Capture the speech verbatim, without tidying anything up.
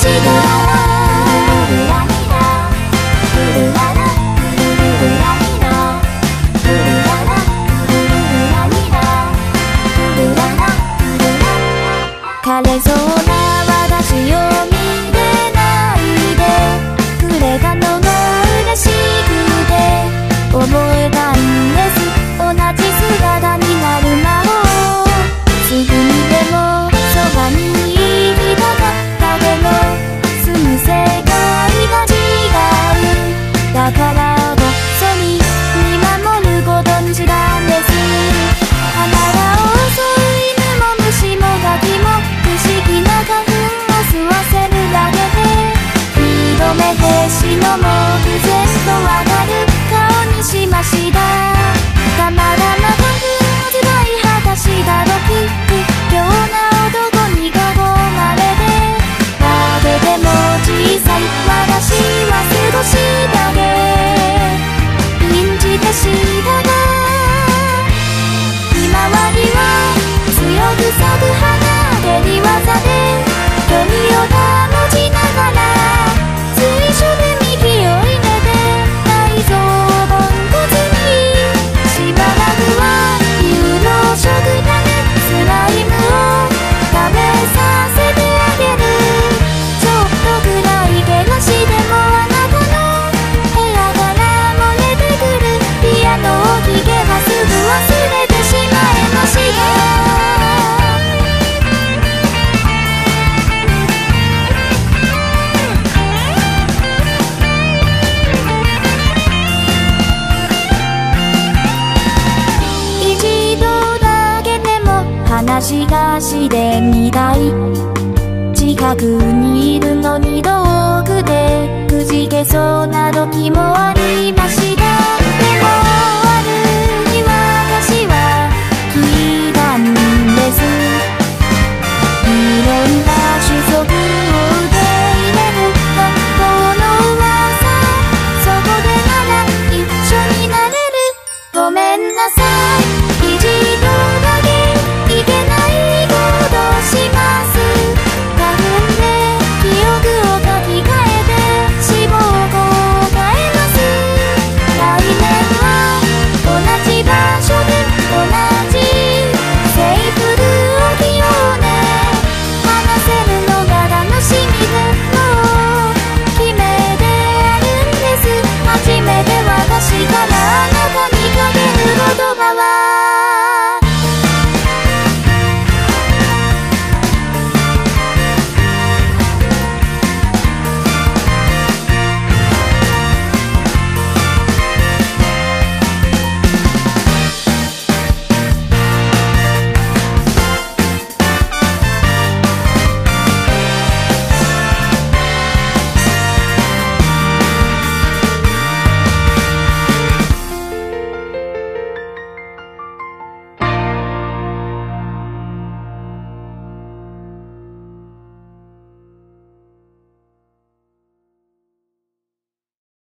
枯れそうな私を見れないでくれたのが嬉しくて覚えたんです同じ姿になる間をすぐにでもそばにいたかったけど住む世界が違うだからこそに見守ることにしたんです花が襲う犬も虫もガキも不思議な花粉を吸わせるだけで二度目で死の目前とわかる顔にしましたたまらな花粉をつらい果たした時不況な男に囲まれてだけでも小さい私は少しだけ信じてしたがひまわりは強く咲く花手に技で距離を保ちながら随所で幹を入れて内臓をポンコツにしばらくは有料食だねスライムを食べさせてあげるちょっとくらい怪我してもあなたの部屋から漏れてくるピアノを聴けばすぐ忘れてしまえました話がしてみたい近くにいるのに遠くでくじけそうな時もあり